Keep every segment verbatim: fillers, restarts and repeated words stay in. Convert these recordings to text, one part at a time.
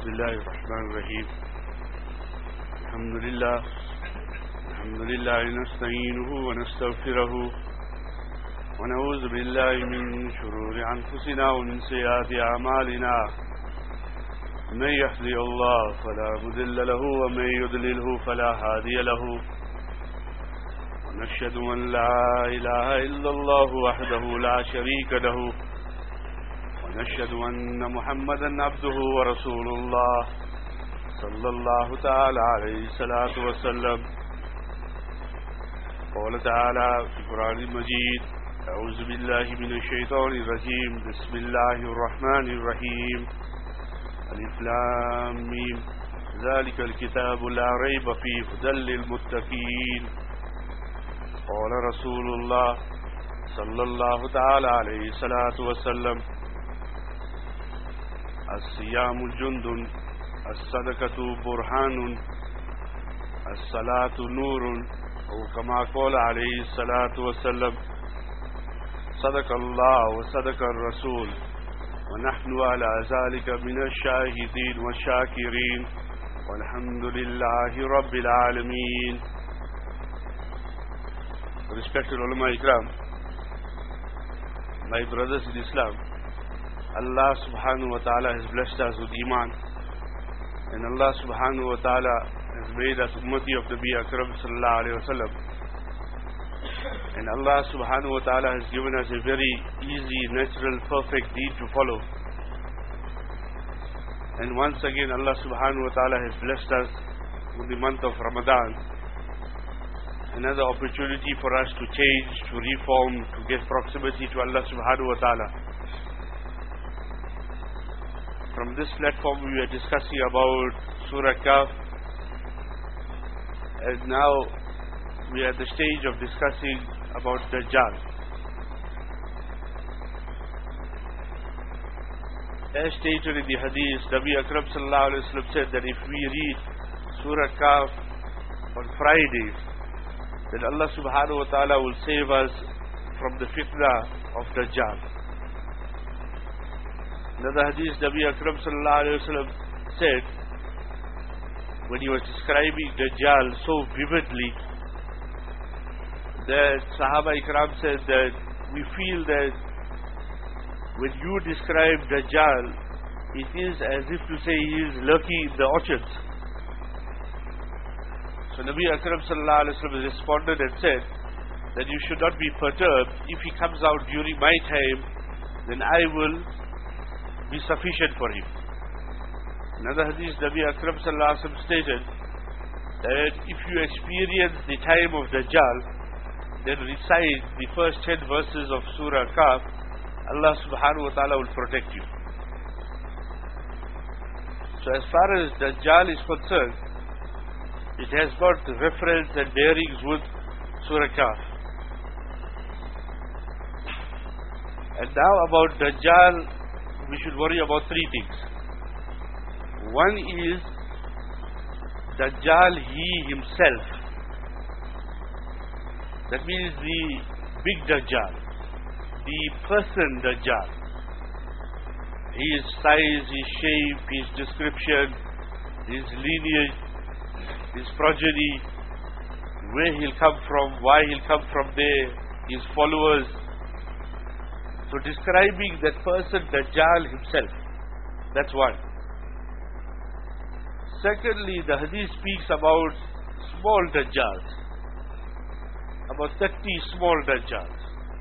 بسم الله الرحمن الرحيم الحمد لله الحمد لله نستعينه ونستغفره ونعوذ بالله من شرور أنفسنا ومن سيئات أعمالنا من يهدي الله فلا مضل له ومن يضلله فلا هادي له ونشهد أن لا إله إلا الله وحده لا شريك له ونشهد أن محمدا عبده ورسول الله صلى الله تعالى عليه الصلاة والسلام. قال تعالى في القرآن المجيد أعوذ بالله من الشيطان الرجيم بسم الله الرحمن الرحيم ألف لام ميم ذلك الكتاب لا ريب فيه هدى للمتقين. قال رسول الله صلى الله تعالى عليه الصلاة والسلام الصيام جند الصدقة برهان الصلاة نور أو كما قال عليه الصلاة والسلام. صدق الله وصدق الرسول ونحن على ذلك من الشاهدين والشاكرين والحمد لله رب العالمين. Respected ulama ikram, my brothers in Islam, Allah subhanahu wa ta'ala has blessed us with Iman, and Allah subhanahu wa ta'ala has made us ummati of Nabi Akram sallallahu alayhi wa sallam, and Allah subhanahu wa ta'ala has given us a very easy, natural, perfect deed to follow. And once again Allah subhanahu wa ta'ala has blessed us with the month of Ramadan, another opportunity for us to change, to reform, to get proximity to Allah subhanahu wa ta'ala. From this platform we are discussing about Surah Kahf, and now we are at the stage of discussing about Dajjal. As stated in the hadith, Nabi Akram sallallahu alayhi wa sallam said that if we read Surah Kahf on Fridays, then Allah subhanahu wa ta'ala will save us from the fitna of Dajjal. Another hadith, Nabi Akram sallallahu alayhi wa sallam said, when he was describing Dajjal so vividly, that Sahaba Ikram said that we feel that when you describe Dajjal, it is as if to say he is lurking in the orchards. So Nabi Akram sallallahu alayhi wa sallam responded and said that you should not be perturbed. If he comes out during my time, then I will be sufficient for him. Another hadith, Nabi Akram sallallahu alayhi wa sallam stated that if you experience the time of Dajjal, then recite the first ten verses of Surah Kahf. Allah subhanahu wa ta'ala will protect you. So as far as Dajjal is concerned, it has got reference and bearings with Surah Kahf. And now about Dajjal, we should worry about three things. One is Dajjal he himself. That means the big Dajjal, the person Dajjal. His size, his shape, his description, his lineage, his progeny, where he'll come from, why he'll come from there, his followers. So describing that person Dajjal himself, that's one. Secondly, the hadith speaks about small Dajjals, about thirty small Dajjals,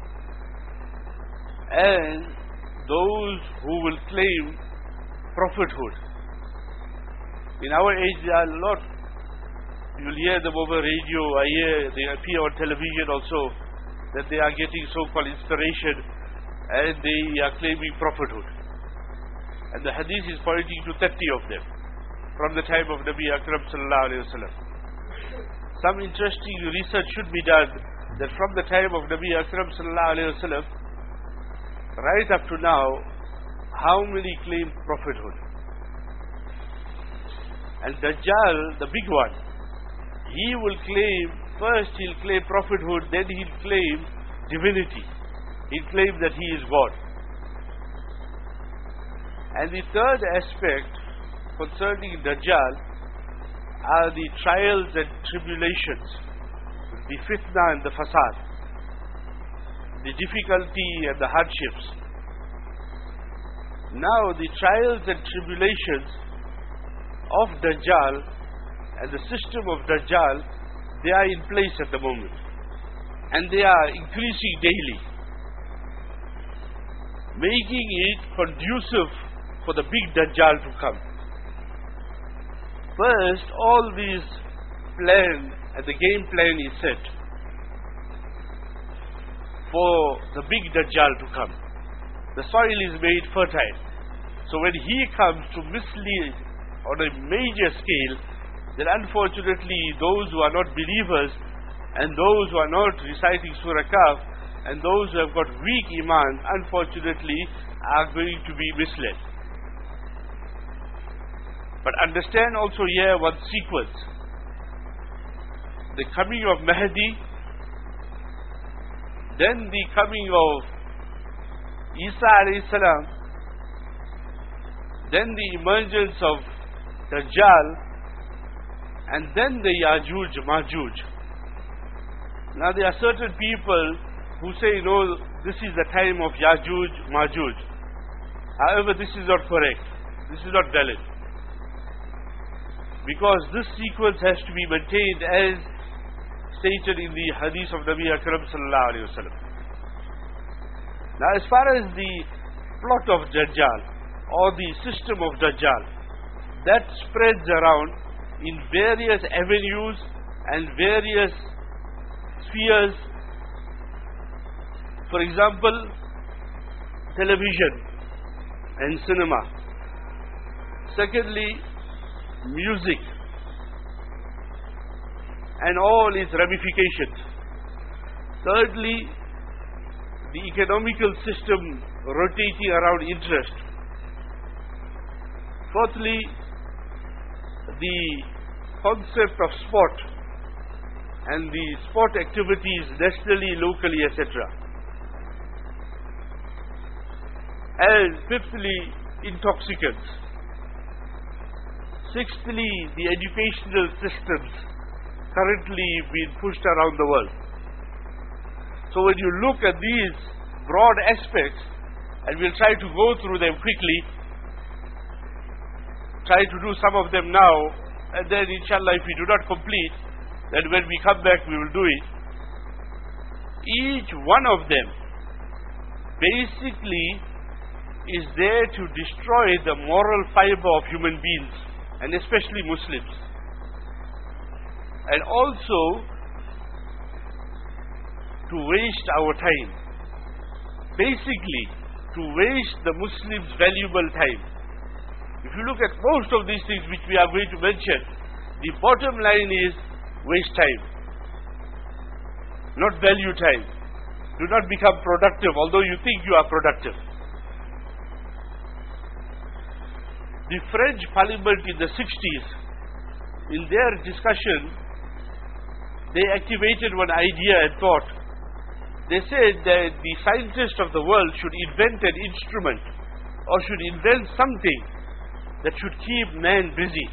and those who will claim prophethood. In our age there are a lot. You'll hear them over radio, I hear they appear on television also, that they are getting so-called inspiration and they are claiming prophethood. And the hadith is pointing to thirty of them from the time of Nabi Akram sallallahu alayhi wa sallam. Some interesting research should be done that from the time of Nabi Akram sallallahu alayhi wa sallam right up to now, how many claim prophethood? And Dajjal, the big one, he will claim, first he'll claim prophethood, then he'll claim divinity. He'll claim that he is God. And the third aspect concerning Dajjal are the trials and tribulations, the fitna and the fasad, the difficulty and the hardships. Now the trials and tribulations of Dajjal and the system of Dajjal, they are in place at the moment, and they are increasing daily, making it conducive for the big Dajjal to come. First, all these plan and the game plan is set for the big Dajjal to come. The soil is made fertile. So when he comes to mislead on a major scale, then unfortunately those who are not believers and those who are not reciting Surah Kahf and those who have got weak iman, unfortunately are going to be misled. But understand also here one sequence. The coming of Mahdi, then the coming of Isa alayhi salam, then the emergence of Dajjal, and then the Yajuj Majuj. Now there are certain people who say, no, this is the time of Yajuj Majuj. However, this is not correct. This is not valid. Because this sequence has to be maintained as stated in the hadith of Nabi Akram sallallahu alayhi wa sallam. Now as far as the plot of Dajjal or the system of Dajjal, that spreads around in various avenues and various spheres. For example, television and cinema. Secondly, music and all its ramifications. Thirdly, the economical system rotating around interest. Fourthly, the concept of sport and the sport activities nationally, locally, et cetera. And fifthly, intoxicants. Sixthly, the educational systems currently being pushed around the world. So when you look at these broad aspects, and we'll try to go through them quickly, try to do some of them now, and then inshallah if we do not complete, then when we come back we will do it. Each one of them basically is there to destroy the moral fiber of human beings, and especially Muslims, and also to waste our time, basically to waste the Muslims' valuable time. If you look at most of these things which we are going to mention, the bottom line is waste time, not value time. Do not become productive although you think you are productive. The French Parliament in the sixties, in their discussion, they activated one idea and thought. They said that the scientist of the world should invent an instrument or should invent something that should keep man busy.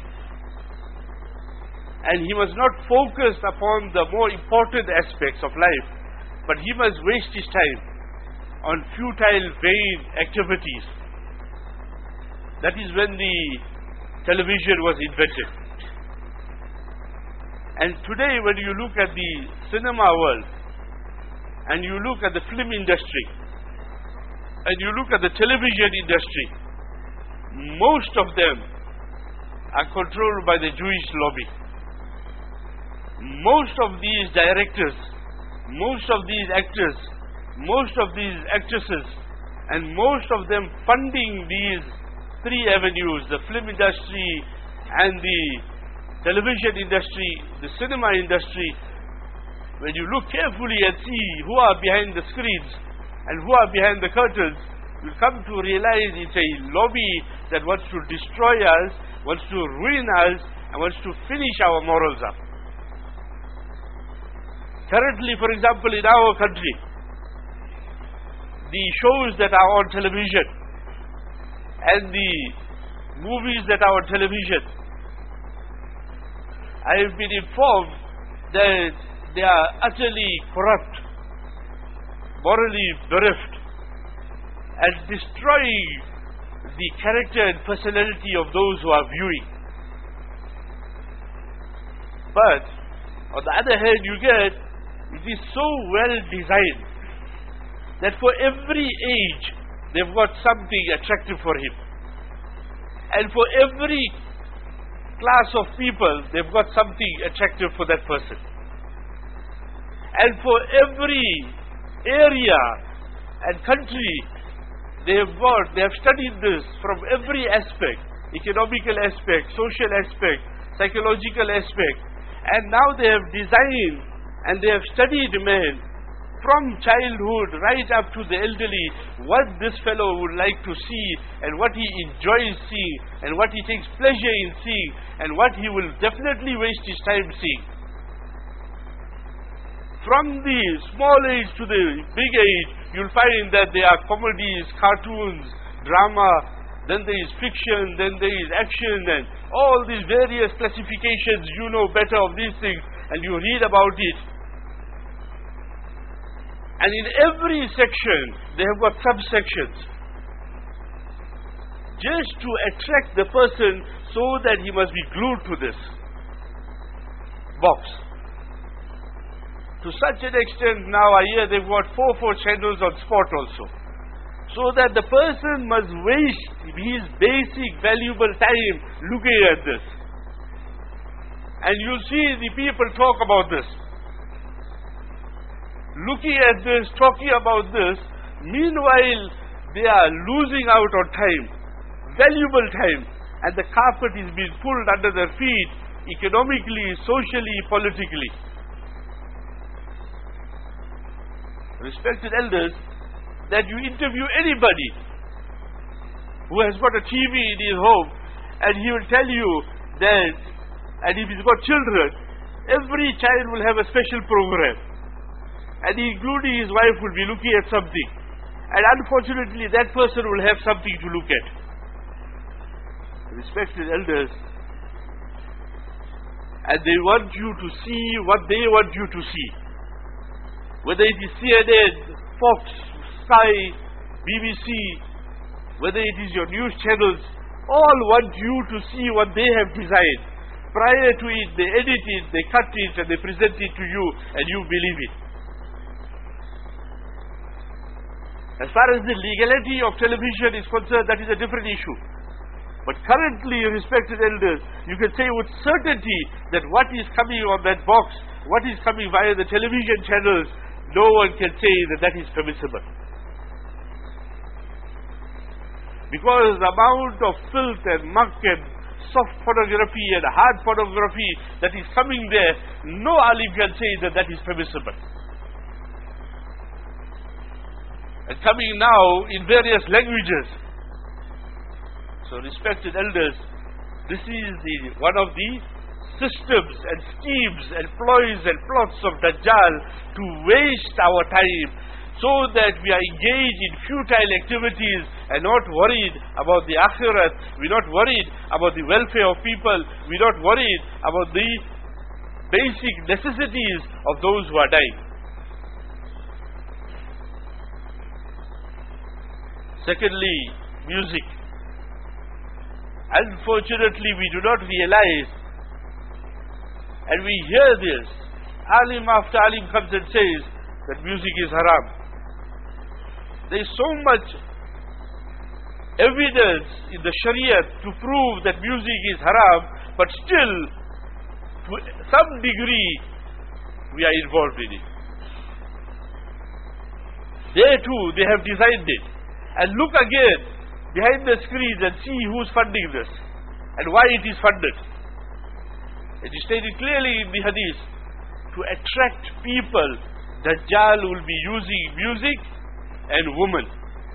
And he must not focus upon the more important aspects of life, but he must waste his time on futile, vain activities. That is when the television was invented. And today when you look at the cinema world, and you look at the film industry, and you look at the television industry, most of them are controlled by the Jewish lobby. Most of these directors, most of these actors, most of these actresses, and most of them funding these three avenues, the film industry and the television industry, the cinema industry, when you look carefully and see who are behind the screens and who are behind the curtains, you'll come to realize it's a lobby that wants to destroy us, wants to ruin us, and wants to finish our morals up. Currently, for example, in our country, the shows that are on television and the movies that are on television, I have been informed that they are utterly corrupt, morally bereft, and destroying the character and personality of those who are viewing. But on the other hand, you get, it is so well designed that for every age they've got something attractive for him, and for every class of people they've got something attractive for that person, and for every area and country they have got, they have studied this from every aspect, economical aspect, social aspect, psychological aspect, and now they have designed and they have studied man from childhood right up to the elderly, what this fellow would like to see, and what he enjoys seeing, and what he takes pleasure in seeing, and what he will definitely waste his time seeing. From the small age to the big age, you'll find that there are comedies, cartoons, drama, then there is fiction, then there is action, and all these various classifications. You know better of these things, and you read about it. And in every section, they have got subsections, just to attract the person so that he must be glued to this box. To such an extent, now I hear they've got four, four channels on spot also. So that the person must waste his basic valuable time looking at this. And you'll see the people talk about this. Looking at this, talking about this, meanwhile they are losing out on time, valuable time, and the carpet is being pulled under their feet, economically, socially, politically. Respected elders, that you interview anybody who has got a T V in his home, and he will tell you that, and if he's got children, every child will have a special program, and including his wife will be looking at something, and unfortunately that person will have something to look at. Respected elders, and they want you to see what they want you to see, whether it is C N N, Fox, Sky, B B C, whether it is your news channels, all want you to see what they have designed. Prior to it, they edit it, they cut it, and they present it to you, and you believe it. As far as the legality of television is concerned, that is a different issue. But currently, respected elders, you can say with certainty that what is coming on that box, what is coming via the television channels, no one can say that that is permissible. Because the amount of filth and muck and soft pornography and hard pornography that is coming there, no alim can say that that is permissible. And coming now in various languages. So respected elders, this is the one of the systems and schemes and ploys and plots of Dajjal to waste our time, so that we are engaged in futile activities and not worried about the akhirat. We're not worried about the welfare of people. We're not worried about the basic necessities of those who are dying. Secondly, music. Unfortunately, we do not realize, and we hear this, alim after alim comes and says that music is haram. There is so much evidence in the Sharia to prove that music is haram, but still, to some degree, we are involved in it. There too, they have designed it. And look again behind the screens and see who's funding this and why it is funded. It is stated clearly in the hadith, to attract people, Dajjal will be using music and women.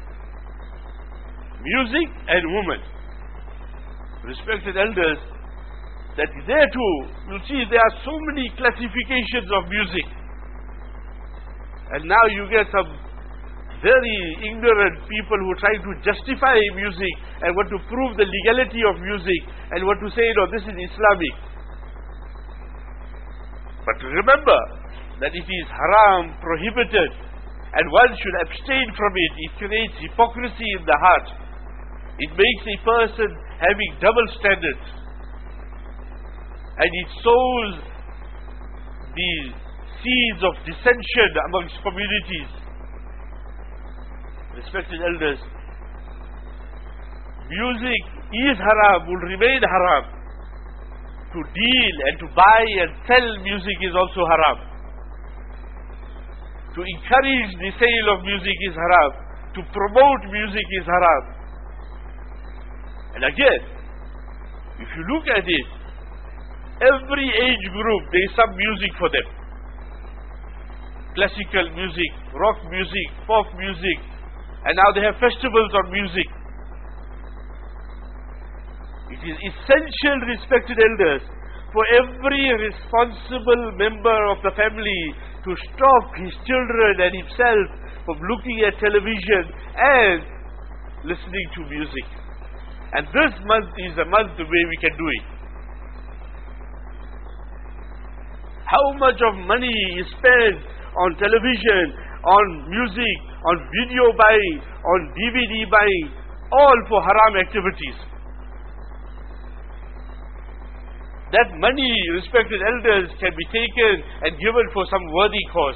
Music and women. Respected elders, that there too, you see there are so many classifications of music. And now you get some very ignorant people who try to justify music and want to prove the legality of music and want to say, no, this is Islamic. But remember that it is haram, prohibited, and one should abstain from it. It creates hypocrisy in the heart. It makes a person having double standards. And it sows the seeds of dissension amongst communities. Respected elders, music is haram, will remain haram. To deal and to buy and sell music is also haram. To encourage the sale of music is haram. To promote music is haram. And again, if you look at it, every age group, there is some music for them. Classical music, rock music, pop music, and now they have festivals on music. It is essential, respected elders, for every responsible member of the family to stop his children and himself from looking at television and listening to music. And this month is a month where we can do it. How much of money is spent on television, on music, on video buying, on D V D buying, all for haram activities. That money, respected elders, can be taken and given for some worthy cause.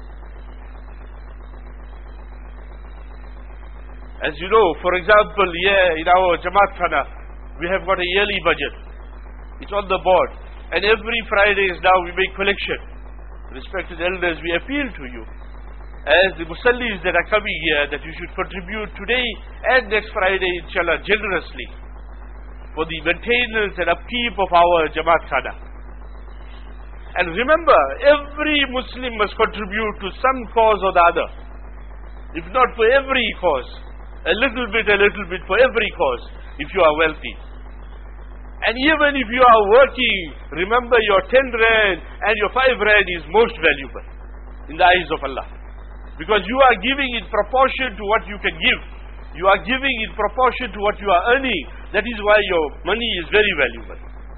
As you know, for example, here in our Jamaat Khana, we have got a yearly budget. It's on the board. And every Fridays now we make collection. Respected elders, we appeal to you, as the Musallis that are coming here, that you should contribute today and next Friday, inshallah, generously, for the maintenance and upkeep of our Jamaat Khana. And remember, every Muslim must contribute to some cause or the other. If not for every cause, a little bit, a little bit for every cause, if you are wealthy. And even if you are working, remember your ten rand and your five rand is most valuable in the eyes of Allah. Because you are giving in proportion to what you can give. You are giving in proportion to what you are earning. That is why your money is very valuable.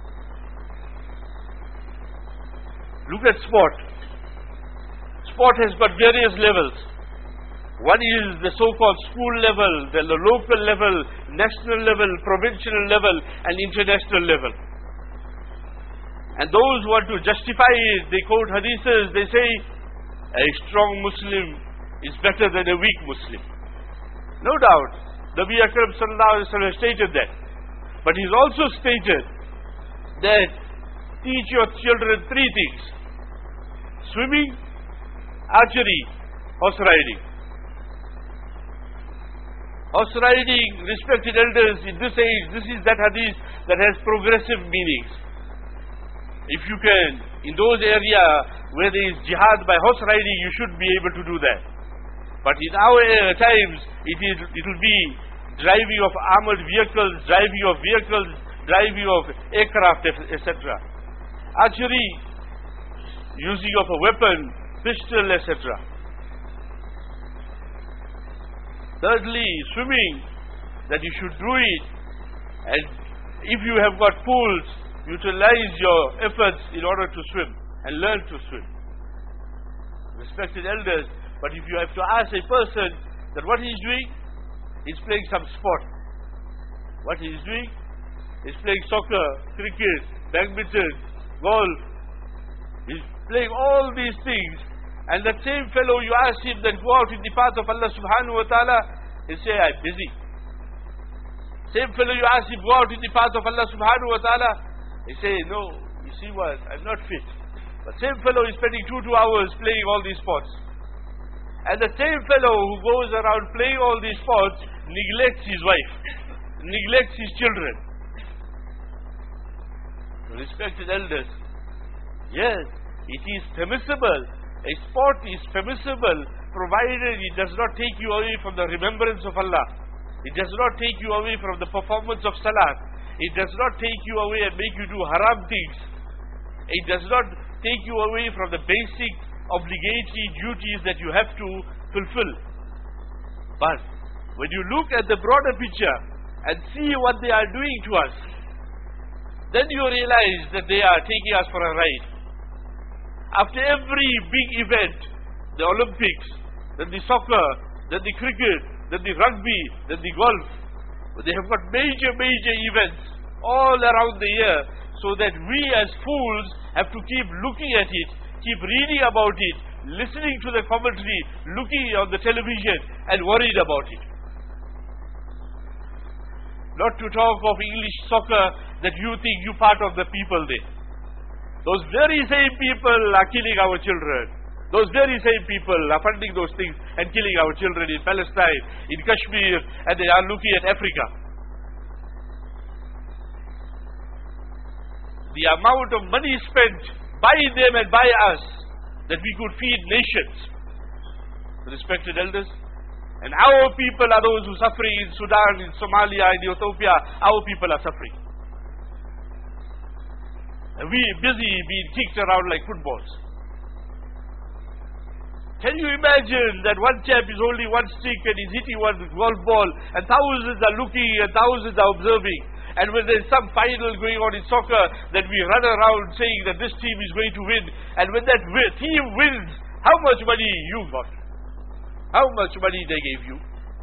Look at sport. Sport has got various levels. One is the so-called school level, then the local level, national level, provincial level, and international level. And those who want to justify it, they quote hadiths, they say, a strong Muslim is better than a weak Muslim. No doubt, Nabi Akram sallallahu alaihi wasallam stated that. But he's also stated that teach your children three things: swimming, archery, horse riding. Horse riding, respected elders, in this age, this is that hadith that has progressive meanings. If you can, in those areas where there is jihad by horse riding, you should be able to do that. But in our uh, times, it is it will be driving of armored vehicles, driving of vehicles, driving of aircraft, et cetera. Archery, using of a weapon, pistol, et cetera. Thirdly, swimming, that you should do it. And if you have got pools, utilize your efforts in order to swim and learn to swim. Respected elders, but if you have to ask a person that what he is doing, he is playing some sport. What he is doing? He is playing soccer, cricket, badminton, golf. He is playing all these things. And that same fellow, you ask him that go out in the path of Allah subhanahu wa ta'ala, he say, I'm busy. Same fellow, you ask him go out in the path of Allah subhanahu wa ta'ala, he say, no, you see what, I'm not fit. But same fellow is spending two, two hours playing all these sports. And the same fellow who goes around playing all these sports neglects his wife, neglects his children. Respected elders, yes, it is permissible. A sport is permissible provided it does not take you away from the remembrance of Allah. It does not take you away from the performance of salat. It does not take you away and make you do haram things. It does not take you away from the basic obligatory duties that you have to fulfill. But when you look at the broader picture and see what they are doing to us, then you realize that they are taking us for a ride. After every big event, the Olympics, then the soccer, then the cricket, then the rugby, then the golf, they have got major, major events all around the year, so that we as fools have to keep looking at it, keep reading about it, listening to the commentary, looking on the television and worried about it. Not to talk of English soccer that you think you part of the people there. Those very same people are killing our children. Those very same people are funding those things and killing our children in Palestine, in Kashmir, and they are looking at Africa. The amount of money spent by them and by us that we could feed nations. Respected elders, and our people are those who are suffering in Sudan, in Somalia, in Ethiopia. Our people are suffering. And we are busy being kicked around like footballs. Can you imagine that one chap is holding one stick and is hitting one golf ball and thousands are looking and thousands are observing? And when there is some final going on in soccer, that we run around saying that this team is going to win. And when that wi team wins, how much money you got? How much money they gave you?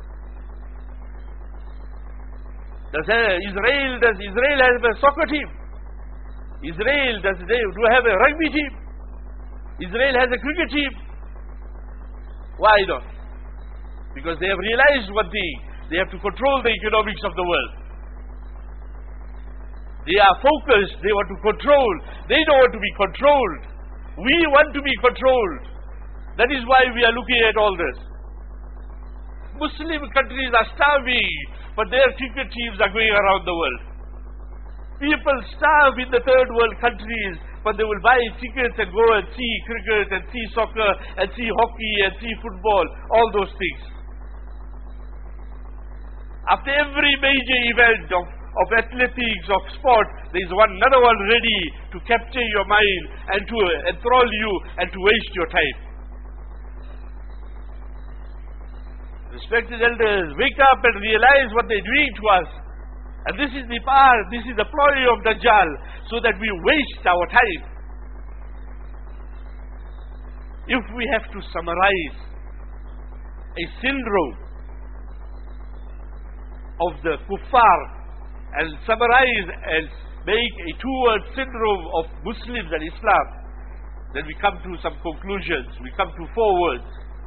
Does uh, Israel, does Israel have a soccer team? Israel, does they do have a rugby team? Israel has a cricket team. Why not? Because they have realized one thing: they have to control the economics of the world. They are focused, they want to control. They don't want to be controlled. We want to be controlled. That is why we are looking at all this. Muslim countries are starving, but their cricket teams are going around the world. People starve in the third world countries, but they will buy tickets and go and see cricket and see soccer and see hockey and see football, all those things. After every major event of, of athletics, of sport, there is one another one ready to capture your mind and to enthrall you and to waste your time. Respected elders, wake up and realize what they are doing to us. And this is the power, this is the ploy of Dajjal, so that we waste our time. If we have to summarize a syndrome of the kuffar and summarize and make a two-word syndrome of Muslims and Islam, then we come to some conclusions, we come to four words.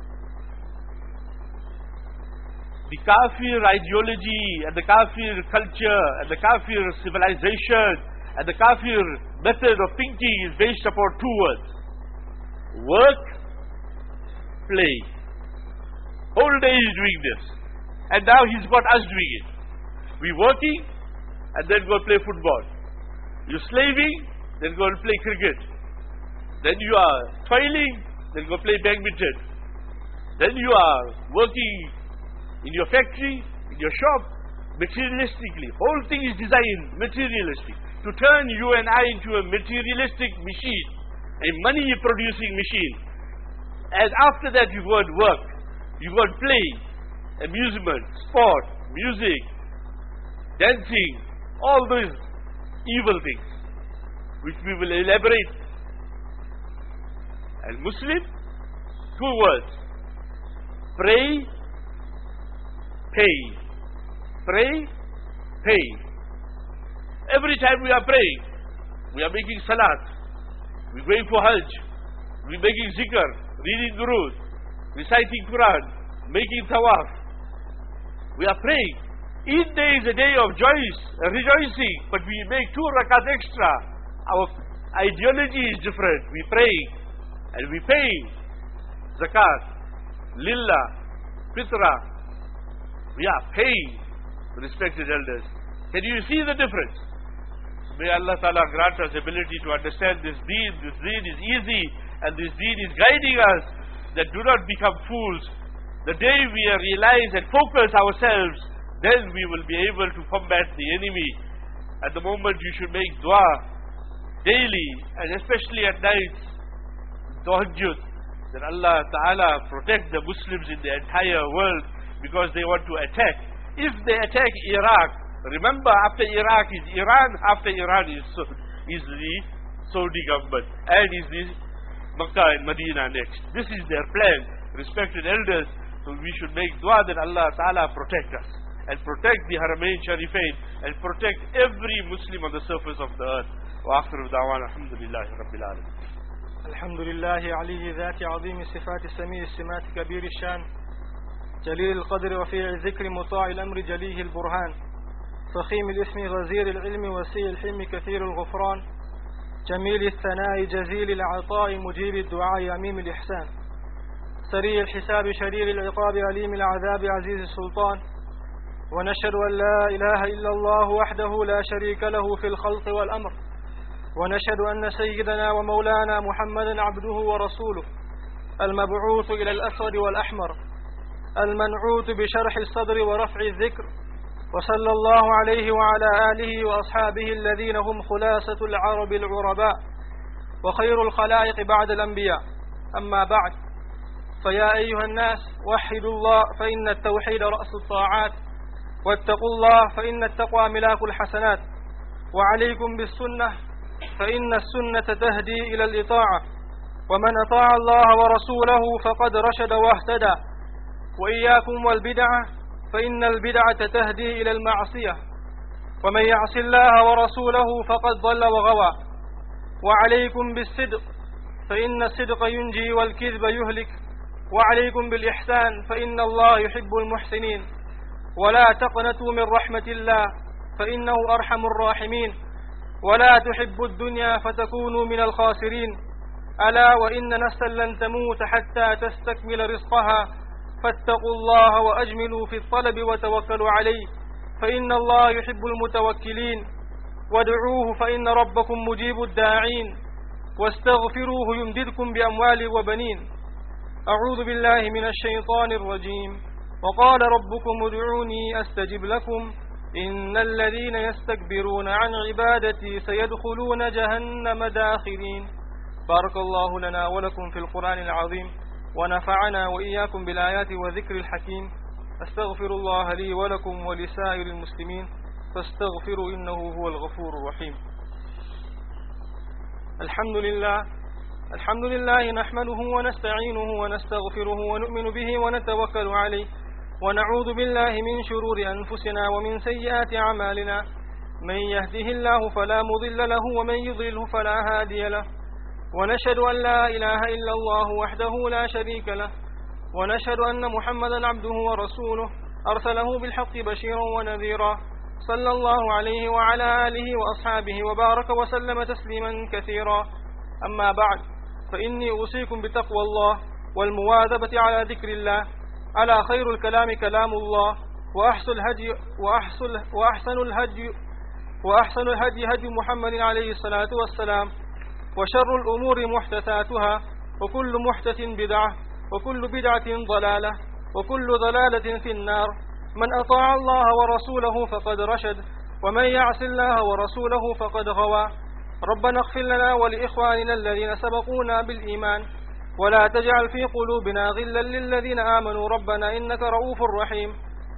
The kafir ideology and the kafir culture and the kafir civilization and the kafir method of thinking is based upon two words: work, play. Whole day is doing this, and now he's got us doing it. We working and then go play football. You slaving, then go and play cricket. Then you are toiling, then go play badminton. Then you are working in your factory, in your shop, materialistically. Whole thing is designed materialistic, to turn you and I into a materialistic machine, a money-producing machine. And after that you go and work, you go and play, amusement, sport, music, dancing, all those evil things, which we will elaborate. And Muslim, two words: pray, pay. Pray, pay. Every time we are praying, we are making salat, we are going for hajj, we are making zikr, reading durood, reciting Quran, making tawaf. We are praying. Each day is a day of joy, rejoicing, but we make two rakat extra. Our ideology is different. We pray and we pay zakat, lillah, fitrah. We are paying, respected elders. Can you see the difference? May Allah Ta'ala grant us ability to understand this deen. This deen is easy and this deen is guiding us, that do not become fools. The day we realize and focus ourselves, then we will be able to combat the enemy. At the moment you should make dua daily and especially at night, tahajjud, that Allah Ta'ala protect the Muslims in the entire world, because they want to attack. If they attack Iraq, remember after Iraq is Iran, after Iran is, is the Saudi government, and is the Makkah and Medina next. This is their plan. Respected elders, so we should make dua that Allah Ta'ala protect us and protect the Haramain Sharifain and protect every Muslim on the surface of the earth. وآخر دعوانا الحمد لله رب العالمين. الحمد لله علي ذات عظيم الصفات السميع السمات كبير الشان جليل القدر وفيع الذكر مطاع الأمر جليه البرهان فخيم الاسم غزير العلم وسيع الحلم كثير الغفران جميل الثناء جزيل العطاء مجيب الدعاء عميم الإحسان سريع الحساب شرير العقاب عليم العذاب عزيز السلطان ونشهد أن لا إله إلا الله وحده لا شريك له في الخلق والأمر ونشهد أن سيدنا ومولانا محمدا عبده ورسوله المبعوث إلى الأسود والأحمر المنعوت بشرح الصدر ورفع الذكر وصلى الله عليه وعلى آله وأصحابه الذين هم خلاصة العرب العرباء وخير الخلائق بعد الأنبياء. أما بعد، فيا أيها الناس وحدوا الله فإن التوحيد رأس الطاعات واتقوا الله فإن التقوى ملاك الحسنات وعليكم بالسنة فإن السنة تهدي إلى الإطاعة ومن أطاع الله ورسوله فقد رشد واهتدى وإياكم والبدعة فإن البدعة تهدي إلى المعصية ومن يعص الله ورسوله فقد ضل وغوى وعليكم بالصدق فإن الصدق ينجي والكذب يهلك وعليكم بالإحسان فإن الله يحب المحسنين ولا تقنطوا من رحمة الله فإنه أرحم الراحمين ولا تحبوا الدنيا فتكونوا من الخاسرين ألا وإن نفسا لن تموت حتى تستكمل رزقها فاتقوا الله وأجملوا في الطلب وتوكلوا عليه فإن الله يحب المتوكلين وادعوه فإن ربكم مجيب الداعين واستغفروه يمددكم بأموال وبنين. أعوذ بالله من الشيطان الرجيم. وقال ربكم ادعوني أستجب لكم إن الذين يستكبرون عن عبادتي سيدخلون جهنم داخرين. بارك الله لنا ولكم في القرآن العظيم ونفعنا وإياكم بالآيات والذكر الحكيم. أستغفر الله لي ولكم ولسائر المسلمين فاستغفروا إنه هو الغفور الرحيم. الحمد لله الحمد لله نحمده ونستعينه ونستغفره ونؤمن به ونتوكل عليه ونعوذ بالله من شرور أنفسنا ومن سيئات أعمالنا من يهده الله فلا مضل له ومن يضلله فلا هادي له ونشهد أن لا إله إلا الله وحده لا شريك له ونشهد أن محمدا عبده ورسوله أرسله بالحق بشيرا ونذيرا صلى الله عليه وعلى آله وأصحابه وبارك وسلم تسليما كثيرا. أما بعد، فإني أوصيكم بتقوى الله والمواظبة على ذكر الله على خير الكلام كلام الله وأحسن الهدي وأحسن وأحسن الهدي وأحسن الهدي هدي محمد عليه الصلاة والسلام وشر الأمور محدثاتها وكل محدث بدعة وكل بدعة ضلالة وكل ضلالة في النار. من أطاع الله ورسوله فقد رشد ومن يعص الله ورسوله فقد غوى. ربنا اغفر لنا ولإخواننا الذين سبقونا بالإيمان ولا تجعل في قلوبنا غلا للذين آمنوا ربنا إنك رؤوف رحيم.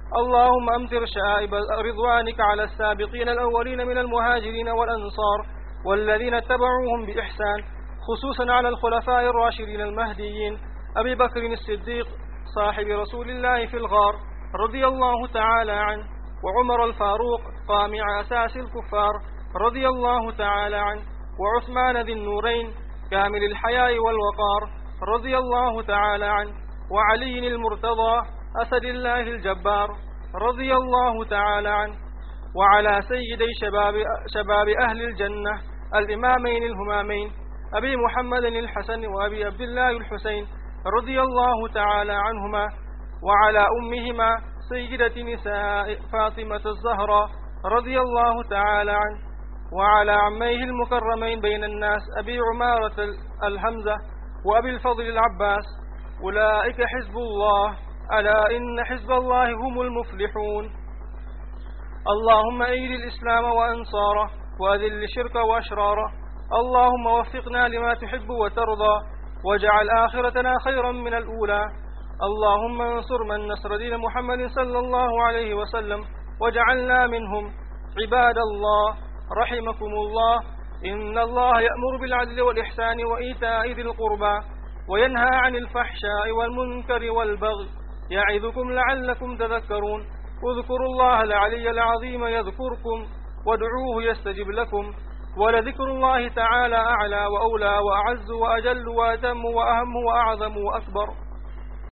اللهم أمطر شائب رضوانك على السابقين الأولين من المهاجرين والأنصار والذين اتبعوهم بإحسان، خصوصا على الخلفاء الراشدين المهديين أبي بكر الصديق صاحب رسول الله في الغار رضي الله تعالى عنه وعمر الفاروق قامع أساس الكفار رضي الله تعالى عنه وعثمان ذي النورين كامل الحياء والوقار رضي الله تعالى عنه وعلي المرتضى أسد الله الجبار رضي الله تعالى عنه وعلى سيدي شباب, شباب أهل الجنة الإمامين الهمامين أبي محمد الحسن وأبي عبد الله الحسين رضي الله تعالى عنهما وعلى أمهما سيدة نساء فاطمة الزهراء رضي الله تعالى عنه وعلى عميه المكرمين بين الناس أبي عمارة الهمزة وأبي الفضل العباس. أولئك حزب الله ألا إن حزب الله هم المفلحون. اللهم أيد الإسلام وأنصاره وأذل الشرك وأشراره. اللهم وفقنا لما تحب وترضى واجعل آخرتنا خيرا من الأولى اللهم انصر من نصر دين محمد صلى الله عليه وسلم وجعلنا منهم. عباد الله رحمكم الله، إن الله يأمر بالعدل والإحسان وإيتاء ذي القربى وينهى عن الفحشاء والمنكر والبغي يعظكم لعلكم تذكرون. اذكروا الله العلي العظيم يذكركم وادعوه يستجب لكم، ولذكر الله تعالى أعلى وأولى وأعز وأجل وأتم وأهم وأعظم وأكبر.